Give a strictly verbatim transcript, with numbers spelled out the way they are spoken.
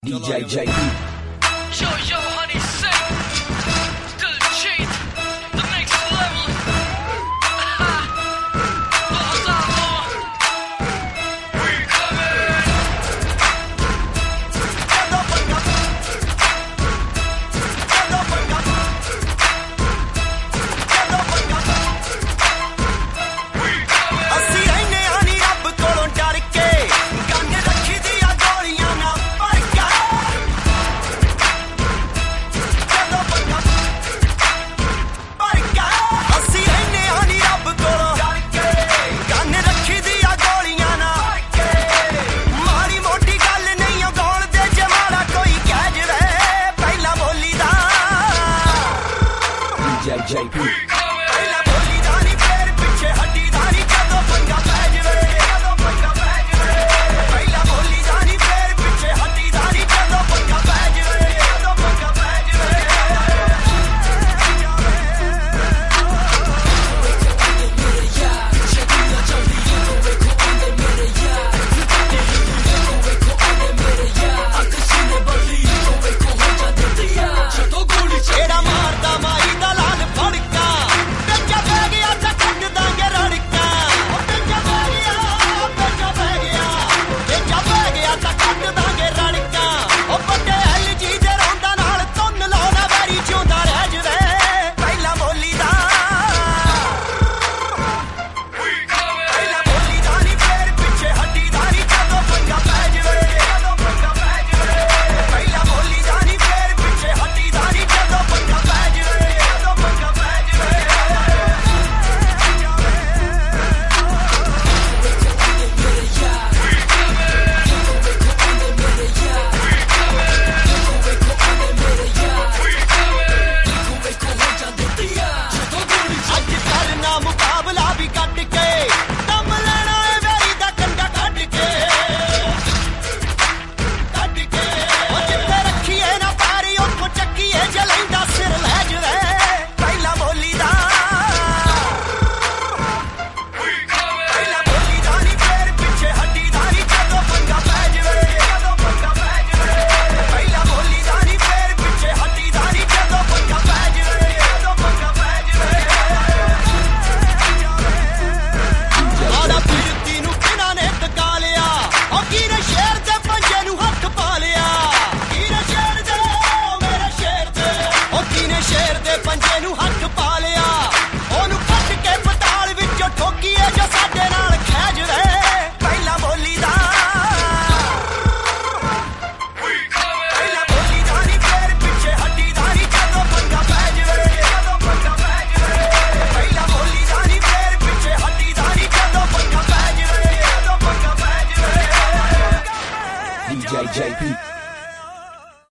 D J J P. Yo, yo, honey, sing. Still cheat. The next level. Los amo. We coming. ਅਸੀਂ ਰਹਿੰਦੇ ਹਾਂ ਨੀ ਰੱਬ ਕੋਲੋਂ ਡਰ ਕੇ ਗੰਨ ਰੱਖੀ ਦੀਆਂ ਗੋਲੀਆਂ ਨਾ ਭਰ ਕੇ ਜਦੋਂ ਪੰਗਾ ਭਰ ਕੇ ਅਸੀਂ ਰਹਿੰਦੇ ਹਾਂ ਨੀ ਰੱਬ ਕੋਲੋਂ ਡਰ ਕੇ ਗੰਨ ਰੱਖੀ ਦੀਆਂ ਗੋਲੀਆਂ ਨਾ ਭਰ ਕੇ ਮਾੜੀ ਮੋਟੀ ਗੱਲ ਨਹੀਂ ਉਹ ਗਾਉਣ ਦੇ ਜੇ ਮਾੜਾ ਕੋਈ ਕਹਿ ਜਵੇ ਪਹਿਲਾਂ ਬੋਲੀ ਦਾ D J J P. ਪਹਿਲਾਂ ਬੋਲੀ ਦਾ ਨੀ ਫੇਰ ਪਿੱਛੇ ਹੱਡੀ ਦਾ ਨੀ ਜਦੋਂ ਪੰਗਾ ਪੈ ਜਵੇ ਜਦੋਂ ਪੰਗਾ ਪੈ ਜਵੇ ਪਹਿਲਾਂ ਬੋਲੀ ਦਾ ਨੀ ਫੇਰ ਪਿੱਛੇ ਹੱਡੀ ਦਾ ਨੀ ਜਦੋਂ ਪੰਗਾ ਪੈ ਜਵੇ ਜਦੋਂ ਪੰਗਾ ਪੈ ਜਵੇ ਜਿਹੜਾ ਮਾਰਦਾ ਮਾਈ ਦਾ ਲਾਲ ਫੜਕਾ ਬੱਚਾ ਪੈ ਗਿਆ ਤਾਂ ਕੱਢ ਦਾਂਗੇ ਰੜਕਾ ਉਹ ਬੱਚਾ ਪੈ ਗਿਆ ਬੱਚਾ ਪੈ ਗਿਆ ਬੱਚਾ ਪੈ ਗਿਆ ਤਾਂ ਕੱਢ ਦਾਂਗੇ ਰੜਕਾ ਉਹ ਵੱਡੇ ਐਲ ਜੀ ਦੇ ਰੌਂਦਾ ਨਾਲ ਤੁੰਨ ਲਾਉਣਾ ਵੈਰੀ ਜਿਉਂਦਾ ਰਹਿ ਜਵੇ ਪਹਿਲਾਂ ਬੋਲੀ ਦਾ ਪਹਿਲਾਂ ਬੋਲੀ ਦਾ ਨੀ ਫੇਰ ਪਿੱਛੇ ਹੱਡੀ ਦਾ ਨੀ ਜਦੋਂ ਪੰਗਾ ਪੈ ਜਵੇ ਜਦੋਂ ਪੰਗਾ ਪੈ ਜਵੇ ਪਹਿਲਾਂ ਬੋਲੀ ਦਾ ਨੀ ਫੇਰ ਪਿੱਛੇ ਹੱਡੀ ਦਾ ਨੀ ਜਦੋਂ ਪੰਗਾ ਪੈ ਜਵੇ ਜਦੋਂ ਪੰਗਾ ਪੈ ਜਵੇ ਅੱਜ ਕਰਨਾ ਮੁਕਾਬਲਾ ਵੀ ਕੱਢ ਕੇ ਦਮ ਲੈਣਾ ਏ ਵੈਰੀ ਦਾ ਕੰਡਾ ਕੱਢ ਕੇ ਕੱਢ ਕੇ ਉਹ ਜਿੱਥੇ ਰੱਖੀਏ ਨਾ ਪਾਰੀ ਉੱਥੋਂ ਚੱਕੀਏ ਜੇ ਲੈਂਦਾ ਸਿਰ ਲੈ ਜਵੇ ਪਹਿਲਾਂ ਬੋਲੀ ਦਾ ਪਹਿਲਾਂ ਬੋਲੀ ਦਾ ਨੀ ਫੇਰ ਪਿੱਛੇ ਹੱਡੀ ਦਾ ਨੀ ਜਦੋਂ ਪੰਗਾ ਪੈ ਜਵੇ ਜਦੋਂ ਪੰਗਾ ਪੈ ਜਵੇ ਪਹਿਲਾਂ ਬੋਲੀ ਦਾ ਨੀ ਫੇਰ ਪਿੱਛੇ ਹੱਡੀ ਦਾ ਨੀ ਜਦੋਂ ਪੰਗਾ ਪੈ ਜਵੇ ਜਦੋਂ ਪੰਗਾ ਪੈ ਜਵੇ ਆੜਾ ਫਿਰਤੀ ਨੂੰ ਕਿਹਨਾਂ ਨੇ ਟਕਾ ਲਿਆ ਉਹ ਕਿਹਨੇ ਸ਼ੇਰ ਦੇ ਪੰਜੇ ਨੂੰ ਹੱਥ ਪਾ ਲਿਆ ਕਿਹਨੇ ਸ਼ੇਰ ਦੇ ਮੇਰੇ ਸ਼ੇਰ ਦੇ ਉਹ ਕਿਹਨੇ ਸ਼ੇਰ ਦੇ ਪੰਜੇ ਨੂੰ ਹੱਥ ਪਾ ਲਿਆ ਉਹਨੂੰ ਕੱਢ ਕੇ ਪਤਾਲ ਵਿੱਚੋਂ ਠੋਕੀਏ ਜੋ ਸਾਡੇ ਨਾਲ ਖਹਿ ਜਵੇ ਪਹਿਲਾਂ ਬੋਲੀ ਦਾ ਪਹਿਲਾਂ ਬੋਲੀ ਦਾ ਨੀ ਫੇਰ ਪਿੱਛੇ ਹੱਡੀ ਦਾ ਨੀ ਜਦੋਂ ਪੰਗਾ ਪੈ ਜਵੇ ਜਦੋਂ ਪੰਗਾ ਪੈ ਜਵੇ ਪਹਿਲਾਂ ਬੋਲੀ ਦਾ ਨੀ ਫੇਰ ਪਿੱਛੇ ਹੱਡੀ ਦਾ ਨੀ ਜਦੋਂ ਪੰਗਾ ਪੈ ਜਵੇ ਜਦੋਂ ਪੰਗਾ ਪੈ ਜਵੇ D J J P.